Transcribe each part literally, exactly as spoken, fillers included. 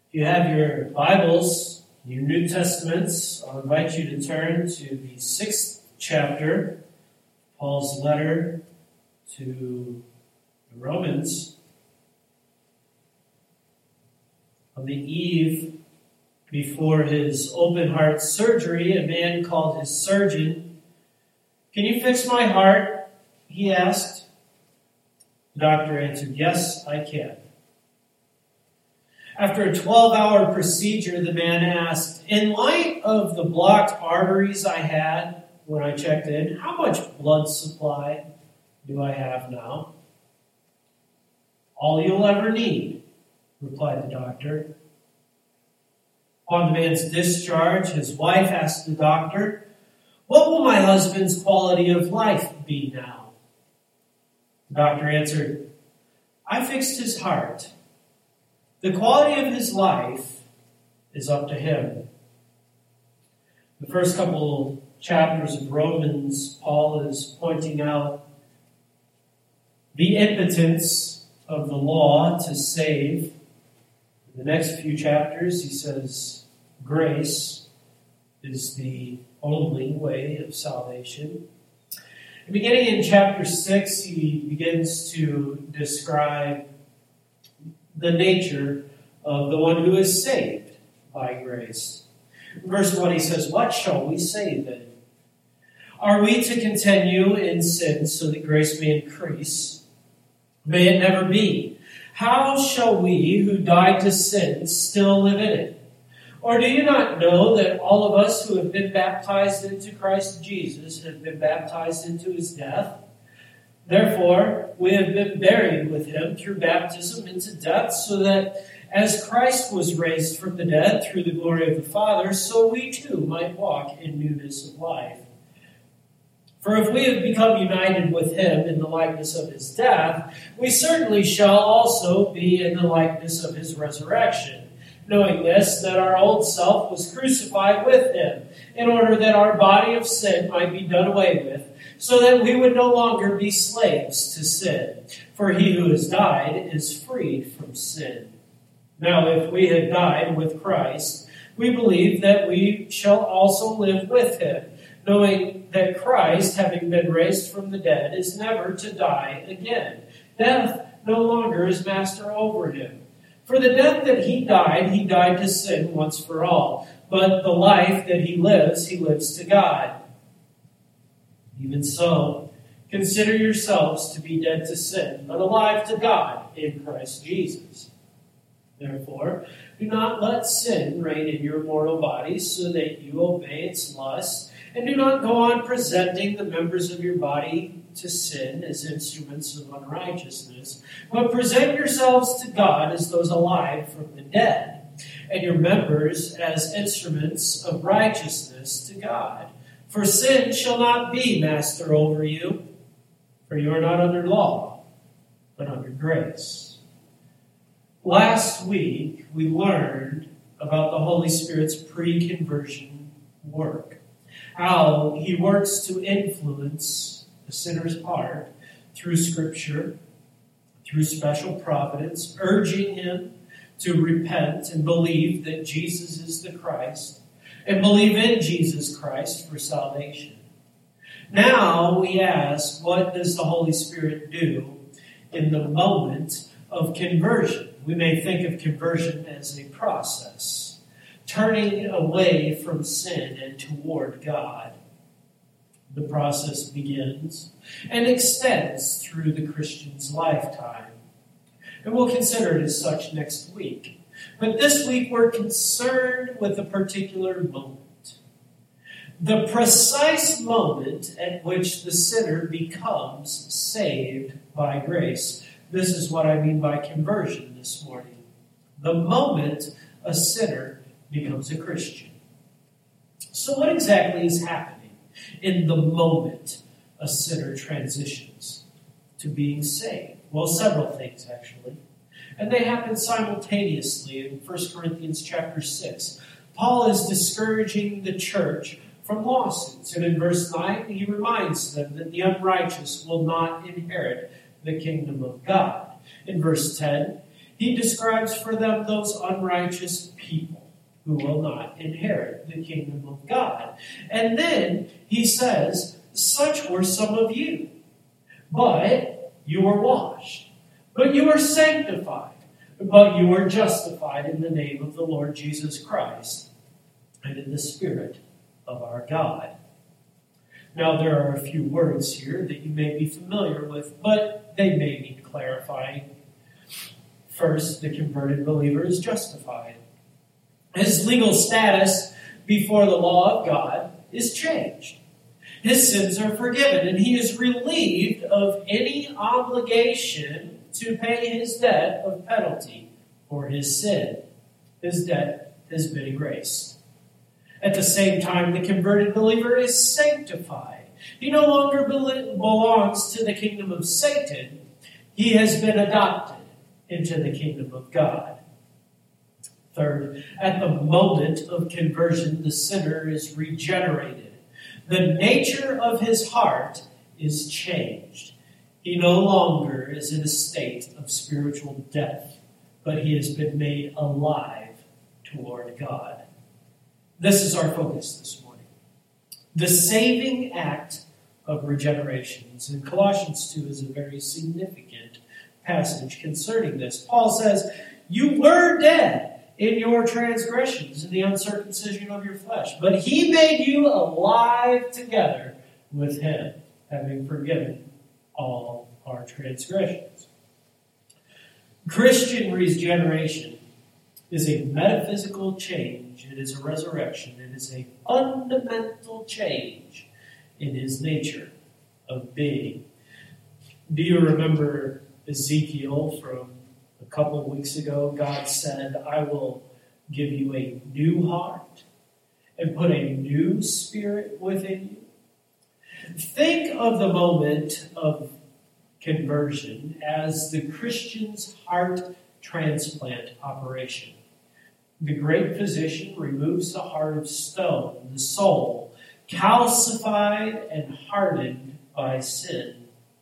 If you have your Bibles, your New Testaments, I'll invite you to turn to the sixth chapter, Paul's letter to the Romans. On the eve before his open heart surgery, a man called his surgeon. "Can you fix my heart?" he asked. The doctor answered, "Yes, I can." After a twelve-hour procedure, the man asked, "In light of the blocked arteries I had when I checked in, how much blood supply do I have now?" "All you'll ever need," replied the doctor. Upon the man's discharge, his wife asked the doctor, "What will my husband's quality of life be now?" The doctor answered, "I fixed his heart. The quality of his life is up to him." The first couple chapters of Romans, Paul is pointing out the impotence of the law to save. In the next few chapters, he says grace is the only way of salvation. And beginning in chapter six, he begins to describe the nature of the one who is saved by grace. In verse one, he says, "What shall we say then? Are we to continue in sin so that grace may increase? May it never be. How shall we who died to sin still live in it? Or do you not know that all of us who have been baptized into Christ Jesus have been baptized into his death? Therefore, we have been buried with him through baptism into death, so that as Christ was raised from the dead through the glory of the Father, so we too might walk in newness of life. For if we have become united with him in the likeness of his death, we certainly shall also be in the likeness of his resurrection, knowing this, that our old self was crucified with him, in order that our body of sin might be done away with, so that we would no longer be slaves to sin. For he who has died is freed from sin. Now, if we had died with Christ, we believe that we shall also live with him, knowing that Christ, having been raised from the dead, is never to die again. Death no longer is master over him. For the death that he died, he died to sin once for all. But the life that he lives, he lives to God. Even so, consider yourselves to be dead to sin, but alive to God in Christ Jesus. Therefore, do not let sin reign in your mortal bodies, so that you obey its lusts, and do not go on presenting the members of your body to sin as instruments of unrighteousness, but present yourselves to God as those alive from the dead, and your members as instruments of righteousness to God. For sin shall not be master over you, for you are not under law, but under grace. Last week, we learned about the Holy Spirit's pre-conversion work. How he works to influence the sinner's heart through Scripture, through special providence, urging him to repent and believe that Jesus is the Christ, and believe in Jesus Christ for salvation. Now we ask, what does the Holy Spirit do in the moment of conversion? We may think of conversion as a process, turning away from sin and toward God. The process begins and extends through the Christian's lifetime. And we'll consider it as such next week. But this week we're concerned with a particular moment. The precise moment at which the sinner becomes saved by grace. This is what I mean by conversion this morning. The moment a sinner becomes a Christian. So what exactly is happening in the moment a sinner transitions to being saved? Well, several things actually. And they happen simultaneously in First Corinthians chapter six. Paul is discouraging the church from lawsuits. And in verse nine, he reminds them that the unrighteous will not inherit the kingdom of God. In verse ten, he describes for them those unrighteous people who will not inherit the kingdom of God. And then he says, such were some of you, but you were washed, but you were sanctified, but you were justified in the name of the Lord Jesus Christ and in the Spirit of our God. Now, there are a few words here that you may be familiar with, but they may need clarifying. First, the converted believer is justified. His legal status before the law of God is changed. His sins are forgiven, and he is relieved of any obligation to pay his debt of penalty for his sin. His debt has been erased. At the same time, the converted believer is sanctified. He no longer belongs to the kingdom of Satan. He has been adopted into the kingdom of God. Third, at the moment of conversion, the sinner is regenerated. The nature of his heart is changed. He no longer is in a state of spiritual death, but he has been made alive toward God. This is our focus this morning. The saving act of regeneration. In Colossians two is a very significant passage concerning this. Paul says, you were dead in your transgressions and the uncircumcision of your flesh, but he made you alive together with him, having forgiven all our transgressions. Christian regeneration is a metaphysical change. It is a resurrection. It is a fundamental change in his nature of being. Do you remember Ezekiel from a couple of weeks ago? God said, I will give you a new heart and put a new spirit within you. Think of the moment of conversion as the Christian's heart transplant operation. The great physician removes the heart of stone, the soul, calcified and hardened by sin.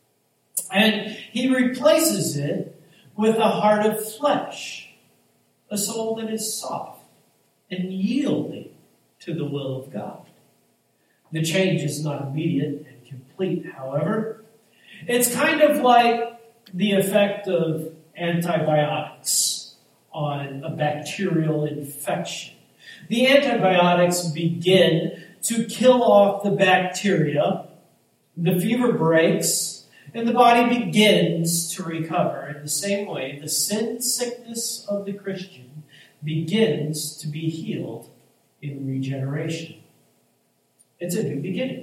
And he replaces it with a heart of flesh, a soul that is soft and yielding to the will of God. The change is not immediate and complete, however. It's kind of like the effect of antibiotics on a bacterial infection. The antibiotics begin to kill off the bacteria, the fever breaks, and the body begins to recover. In the same way, the sin sickness of the Christian begins to be healed in regeneration. It's a new beginning.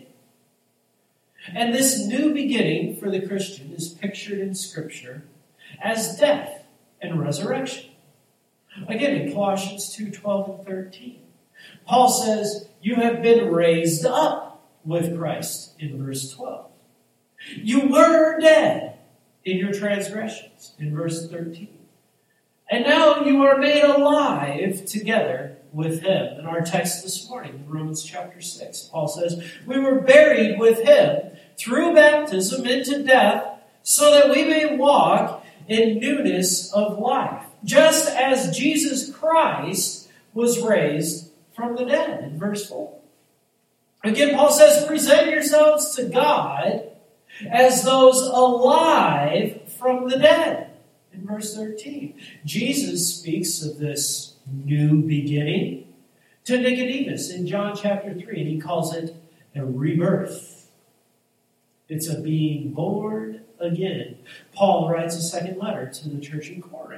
And this new beginning for the Christian is pictured in Scripture as death and resurrection. Again, in Colossians two, twelve and thirteen, Paul says, you have been raised up with Christ in verse twelve. You were dead in your transgressions in verse thirteen. And now you are made alive together with him. In our text this morning, in Romans chapter six, Paul says, we were buried with him through baptism into death so that we may walk in newness of life, just as Jesus Christ was raised from the dead, in verse four. Again, Paul says, present yourselves to God as those alive from the dead, in verse thirteen. Jesus speaks of this new beginning to Nicodemus in John chapter three, and he calls it a rebirth. It's a being born again. Paul writes a second letter to the church in Corinth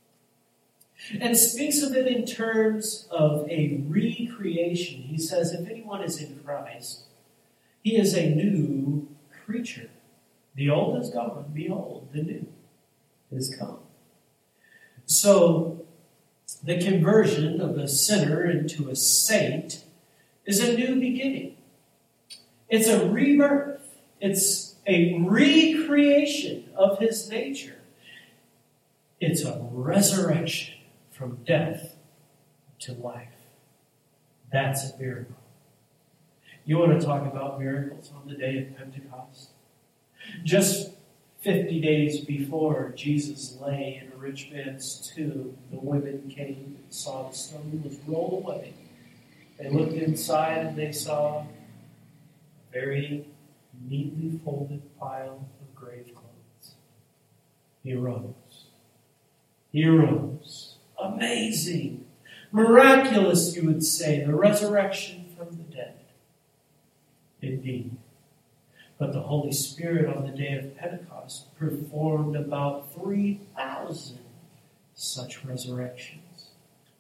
and speaks of it in terms of a recreation. He says, if anyone is in Christ, he is a new creature. The old is gone. Behold, the new is come. So, the conversion of a sinner into a saint is a new beginning. It's a rebirth. It's a recreation of his nature. It's a resurrection from death to life. That's a miracle. You want to talk about miracles on the day of Pentecost? Just Fifty days before Jesus lay in a rich man's tomb, the women came and saw the stone was rolled away. They looked inside and they saw a very neatly folded pile of grave clothes. He arose. He arose. Amazing. Miraculous, you would say, the resurrection from the dead. Indeed. But the Holy Spirit on the day of Pentecost performed about three thousand such resurrections.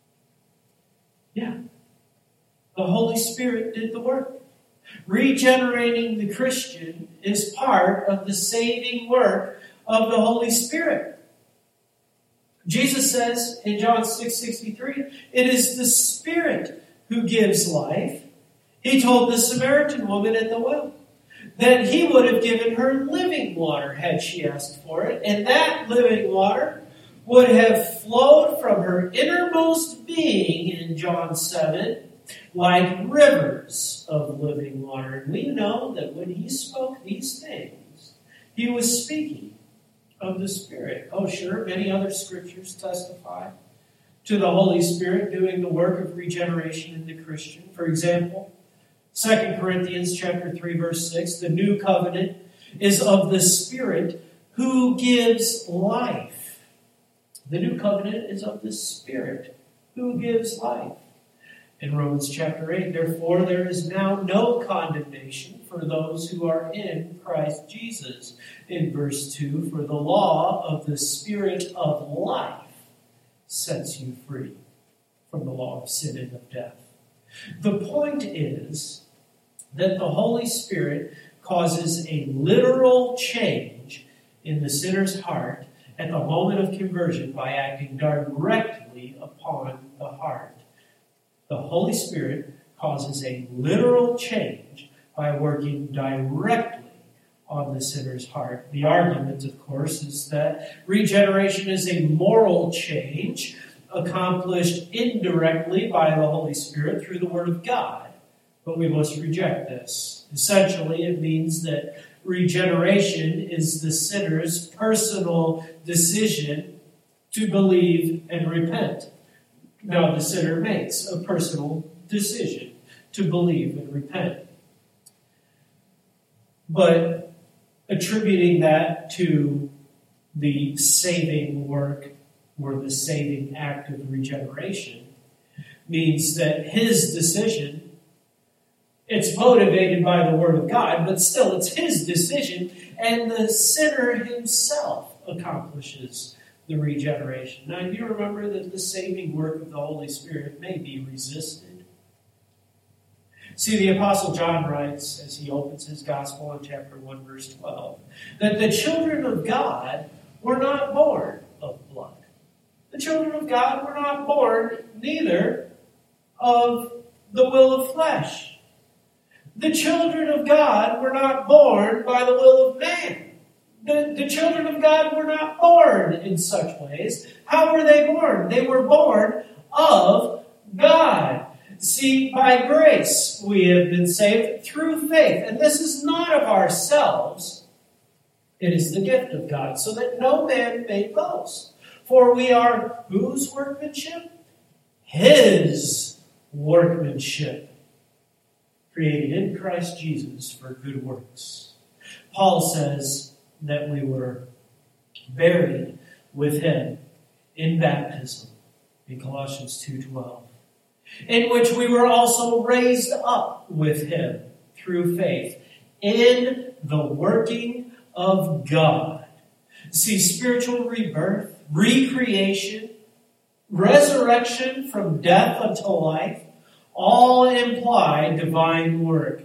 Yeah. The Holy Spirit did the work. Regenerating the Christian is part of the saving work of the Holy Spirit. Jesus says in John six sixty-three, it is the Spirit who gives life. He told the Samaritan woman at the well that he would have given her living water had she asked for it, and that living water would have flowed from her innermost being in John seven like rivers of living water. And we know that when he spoke these things, he was speaking of the Spirit. Oh, sure, many other scriptures testify to the Holy Spirit doing the work of regeneration in the Christian. For example, Second Corinthians chapter three, verse six, the new covenant is of the Spirit who gives life. The new covenant is of the Spirit who gives life. In Romans chapter eight, therefore there is now no condemnation for those who are in Christ Jesus. In verse two, for the law of the Spirit of life sets you free from the law of sin and of death. The point is that the Holy Spirit causes a literal change in the sinner's heart at the moment of conversion by acting directly upon the heart. The Holy Spirit causes a literal change by working directly on the sinner's heart. The argument, of course, is that regeneration is a moral change accomplished indirectly by the Holy Spirit through the Word of God. But we must reject this. Essentially, it means that regeneration is the sinner's personal decision to believe and repent. Now, the sinner makes a personal decision to believe and repent. But attributing that to the saving work or the saving act of regeneration means that his decision, it's motivated by the Word of God, but still it's his decision, and the sinner himself accomplishes the regeneration. Now, you remember that the saving work of the Holy Spirit may be resisted. See, the Apostle John writes, as he opens his Gospel in chapter one, verse twelve, that the children of God were not born of blood. The children of God were not born neither of the will of flesh. The children of God were not born by the will of man. The, the children of God were not born in such ways. How were they born? They were born of God. See, by grace we have been saved through faith. And this is not of ourselves. It is the gift of God, so that no man may boast. For we are whose workmanship? His workmanship, created in Christ Jesus for good works. Paul says that we were buried with him in baptism in Colossians two twelve, in which we were also raised up with him through faith in the working of God. See, spiritual rebirth, recreation, resurrection from death unto life, all imply divine work.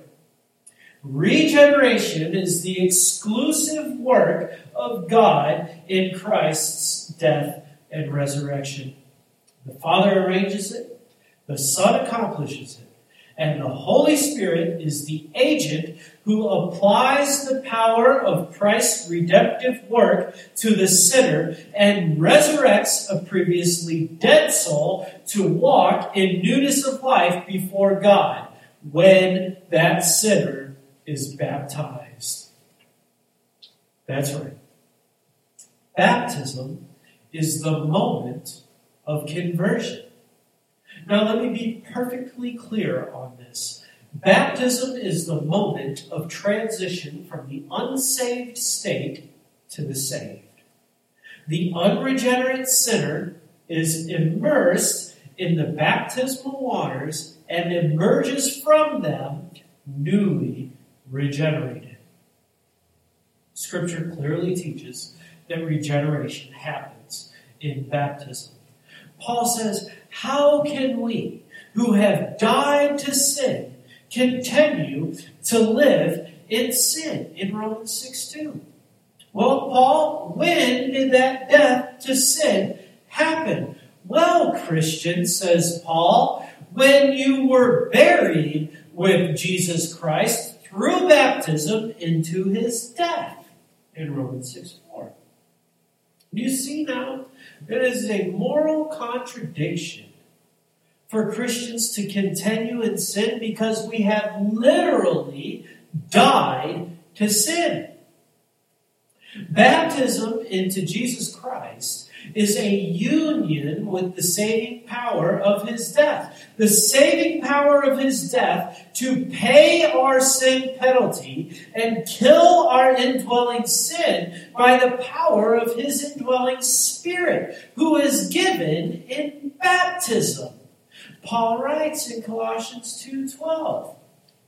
Regeneration is the exclusive work of God in Christ's death and resurrection. The Father arranges it, the Son accomplishes it, and the Holy Spirit is the agent who applies the power of Christ's redemptive work to the sinner and resurrects a previously dead soul to walk in newness of life before God when that sinner is baptized. That's right. Baptism is the moment of conversion. Now let me be perfectly clear on this. Baptism is the moment of transition from the unsaved state to the saved. The unregenerate sinner is immersed in the baptismal waters and emerges from them newly regenerated. Scripture clearly teaches that regeneration happens in baptism. Paul says, how can we, who have died to sin, continue to live in sin? In Romans six two. Well, Paul, when did that death to sin happen? Well, Christian, says Paul, when you were buried with Jesus Christ through baptism into his death. In Romans six four. You see now, it is a moral contradiction for Christians to continue in sin because we have literally died to sin. Baptism into Jesus Christ is a union with the saving power of his death. The saving power of his death to pay our sin penalty and kill our indwelling sin by the power of his indwelling Spirit, who is given in baptism. Paul writes in Colossians two twelve,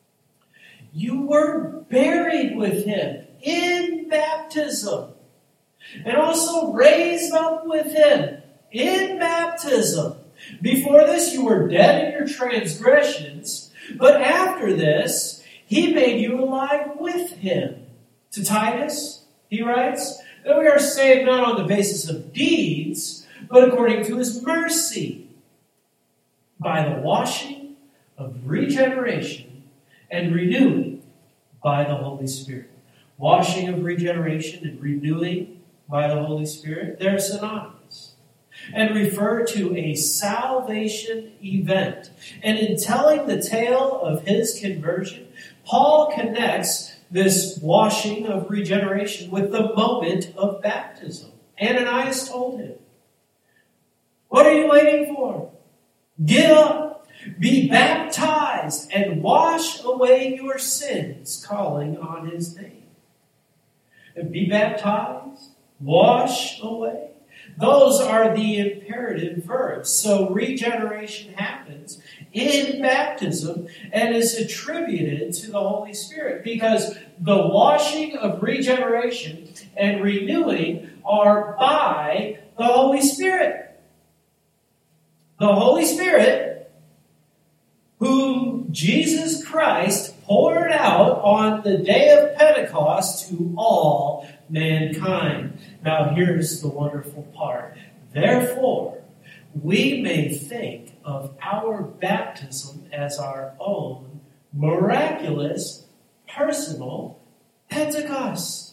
you were buried with him in baptism, and also raised up with him in baptism. Before this, you were dead in your transgressions, but after this, he made you alive with him. To Titus, he writes, that we are saved not on the basis of deeds, but according to his mercy, by the washing of regeneration and renewing by the Holy Spirit. Washing of regeneration and renewing by the Holy Spirit, they're synonymous and refer to a salvation event. And in telling the tale of his conversion, Paul connects this washing of regeneration with the moment of baptism. Ananias told him, what are you waiting for? Get up, be baptized, and wash away your sins, calling on his name. And be baptized, wash away. Those are the imperative verbs. So regeneration happens in baptism and is attributed to the Holy Spirit because the washing of regeneration and renewing are by the Holy Spirit. The Holy Spirit, whom Jesus Christ poured out on the day of Pentecost to all mankind. Now here's the wonderful part. Therefore, we may think of our baptism as our own miraculous, personal Pentecost.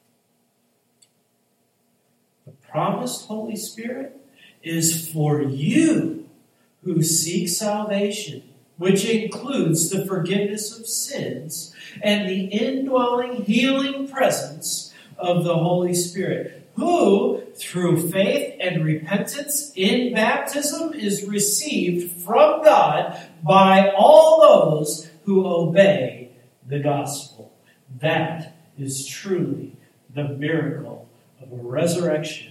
The promised Holy Spirit is for you who seek salvation, which includes the forgiveness of sins and the indwelling, healing presence of the Holy Spirit, who, through faith and repentance in baptism, is received from God by all those who obey the gospel. That is truly the miracle of a resurrection.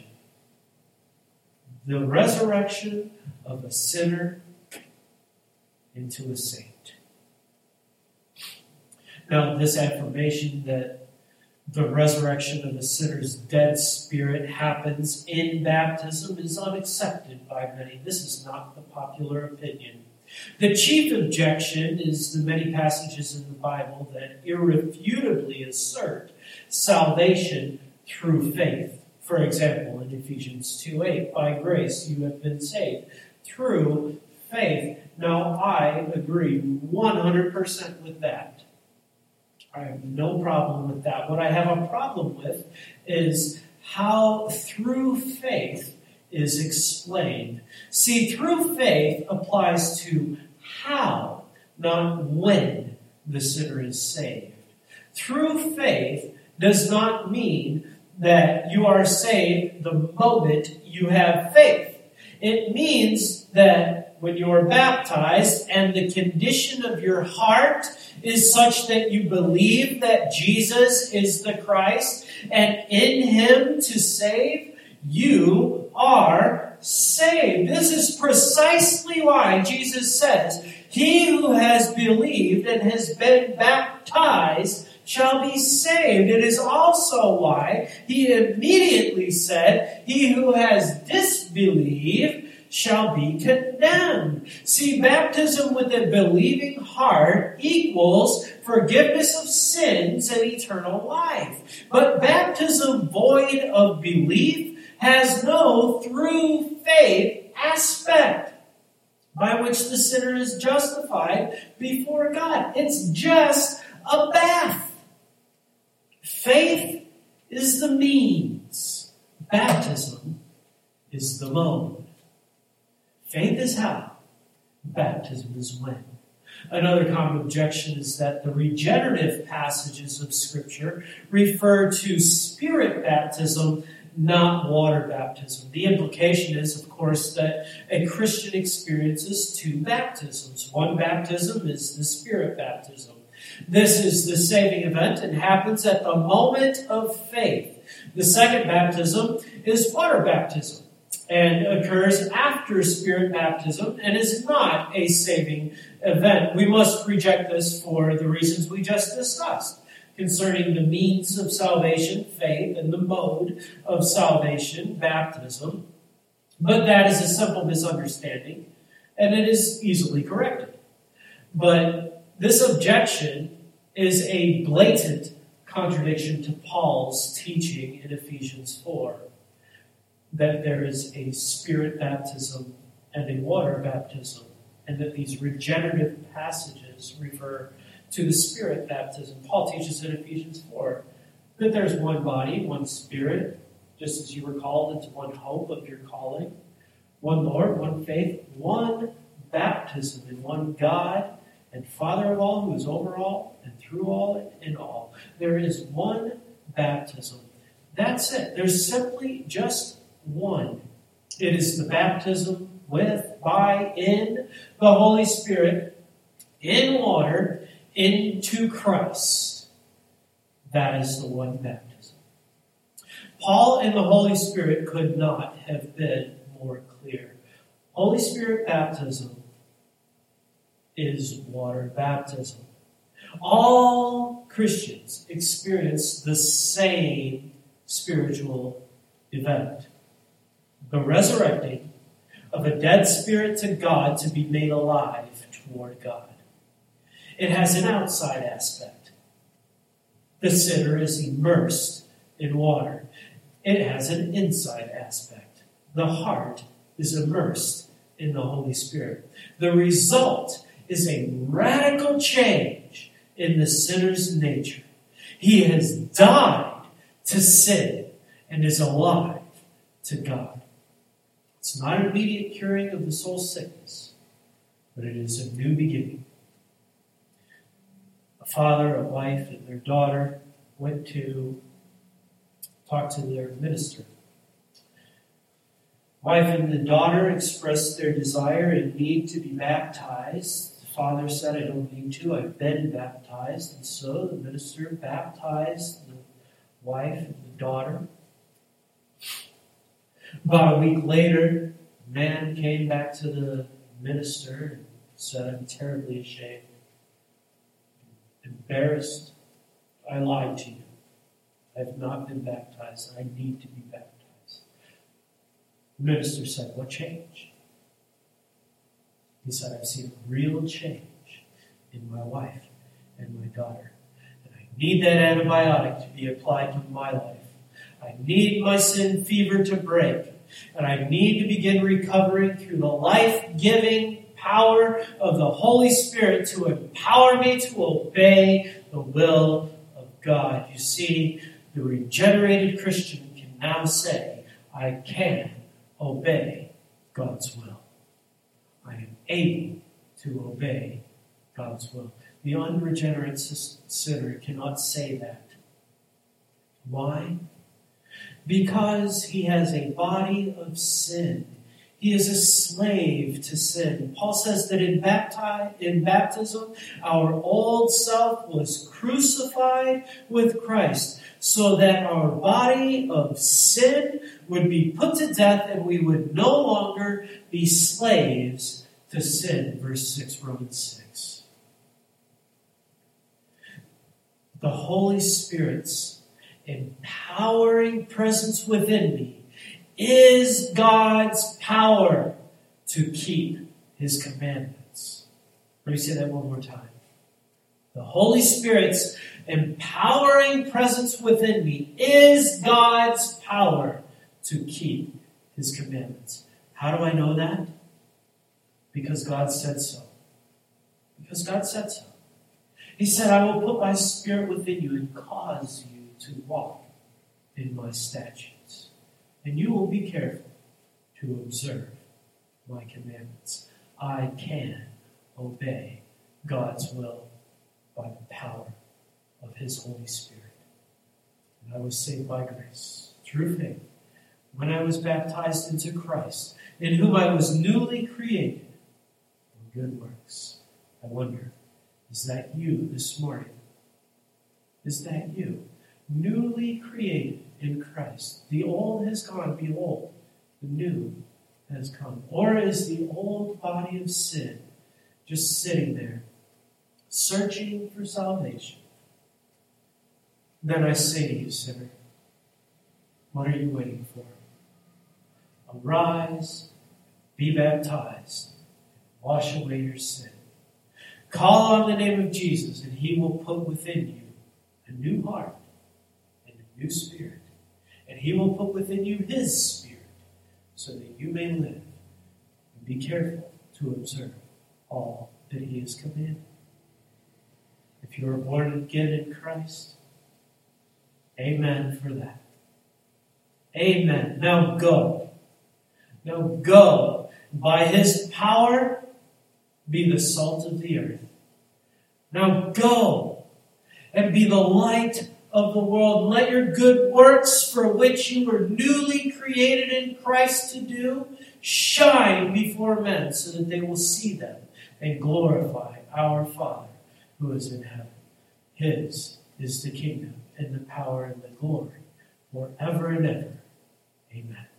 The resurrection of a sinner into a saint. Now, this affirmation that the resurrection of a sinner's dead spirit happens in baptism is unaccepted by many. This is not the popular opinion. The chief objection is the many passages in the Bible that irrefutably assert salvation through faith. For example, in Ephesians two eight, by grace you have been saved through faith. Now, I agree one hundred percent with that. I have no problem with that. What I have a problem with is how through faith is explained. See, through faith applies to how, not when, the sinner is saved. Through faith does not mean that you are saved the moment you have faith. It means that when you are baptized and the condition of your heart is such that you believe that Jesus is the Christ and in Him to save, you are saved. This is precisely why Jesus says, "He who has believed and has been baptized shall be saved." It is also why He immediately said, "He who has disbelieved shall be condemned." See, baptism with a believing heart equals forgiveness of sins and eternal life. But baptism void of belief has no through faith aspect by which the sinner is justified before God. It's just a bath. Faith is the means. Baptism is the mode. Faith is how. Baptism is when. Another common objection is that the regenerative passages of Scripture refer to Spirit baptism, not water baptism. The implication is, of course, that a Christian experiences two baptisms. One baptism is the Spirit baptism. This is the saving event and happens at the moment of faith. The second baptism is water baptism and occurs after Spirit baptism and is not a saving event. We must reject this for the reasons we just discussed concerning the means of salvation, faith, and the mode of salvation, baptism. But that is a simple misunderstanding, and it is easily corrected. But this objection is a blatant contradiction to Paul's teaching in Ephesians four, that there is a Spirit baptism and a water baptism, and that these regenerative passages refer to the Spirit baptism. Paul teaches in Ephesians four that there's one body, one Spirit, just as you were called into one hope of your calling, one Lord, one faith, one baptism, and one God and Father of all, who is over all and through all and in all. There is one baptism. That's it. There's simply just one. It is the baptism with, by, in the Holy Spirit, in water, into Christ. That is the one baptism. Paul and the Holy Spirit could not have been more clear. Holy Spirit baptism is water baptism. All Christians experience the same spiritual event. The resurrecting of a dead spirit to God to be made alive toward God. It has an outside aspect. The sinner is immersed in water. It has an inside aspect. The heart is immersed in the Holy Spirit. The result is a radical change in the sinner's nature. He has died to sin and is alive to God. It's not an immediate curing of the soul's sickness, but it is a new beginning. A father, a wife, and their daughter went to talk to their minister. Wife and the daughter expressed their desire and need to be baptized. The father said, "I don't need to. I've been baptized." And so the minister baptized the wife and the daughter. About a week later, the man came back to the minister and said, "I'm terribly ashamed, embarrassed. I lied to you. I have not been baptized. I need to be baptized." The minister said, "What change?" He said, "I've seen a real change in my wife and my daughter. And I need that antibiotic to be applied to my life. I need my sin fever to break. And I need to begin recovering through the life-giving power of the Holy Spirit to empower me to obey the will of God." You see, the regenerated Christian can now say, "I can obey God's will. I am able to obey God's will." The unregenerate sinner cannot say that. Why? because he has a body of sin. He is a slave to sin. Paul says that in, bapti- in baptism, our old self was crucified with Christ, so that our body of sin would be put to death and we would no longer be slaves to sin. Verse six, Romans six. The Holy Spirit's empowering presence within me is God's power to keep his commandments. Let me say that one more time. The Holy Spirit's empowering presence within me is God's power to keep his commandments. How do I know that? Because God said so. Because God said so. He said, I will put my spirit within you and cause you to walk in my statutes. And you will be careful to observe my commandments. I can obey God's will by the power of his Holy Spirit. And I was saved by grace, through faith, when I was baptized into Christ, in whom I was newly created in good works. I wonder, is that you this morning? Is that you? Newly created in Christ. The old has gone, behold, the new has come. Or is the old body of sin just sitting there, searching for salvation? Then I say to you, sinner, what are you waiting for? Arise, be baptized, wash away your sin. Call on the name of Jesus, and he will put within you a new heart and a new spirit. And he will put within you his spirit, so that you may live. And be careful to observe all that he has commanded. If you are born again in Christ, amen for that. Amen. Now go. Now go. By his power, be the salt of the earth. Now go and be the light of the world. Let your good works, for which you were newly created in Christ to do, shine before men, so that they will see them and glorify our Father who is in heaven. His is the kingdom and the power and the glory forever and ever. Amen.